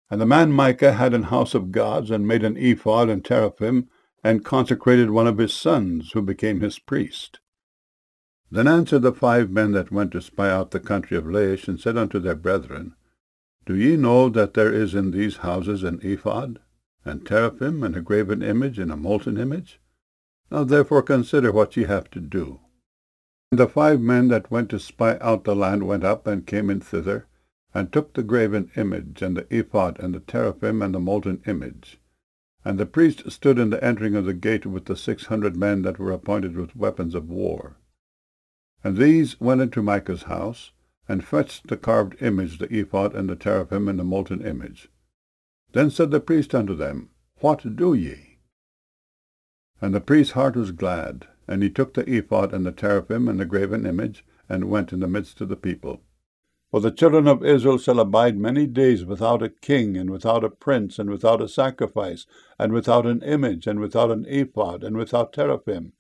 And the man Micah had an house of gods, and made an ephod and teraphim, and consecrated one of his sons, who became his priest. Then answered the 5 men that went to spy out the country of Laish, and said unto their brethren, Do ye know that there is in these houses an ephod, and teraphim, and a graven image, and a molten image? Now therefore consider what ye have to do. And the 5 men that went to spy out the land went up, and came in thither, and took the graven image, and the ephod, and the teraphim, and the molten image. And the priest stood in the entering of the gate with the 600 men that were appointed with weapons of war. And these went into Micah's house, and fetched the carved image, the ephod, and the teraphim, and the molten image. Then said the priest unto them, What do ye? And the priest's heart was glad, and he took the ephod, and the teraphim, and the graven image, and went in the midst of the people. For the children of Israel shall abide many days without a king, and without a prince, and without a sacrifice, and without an image, and without an ephod, and without teraphim,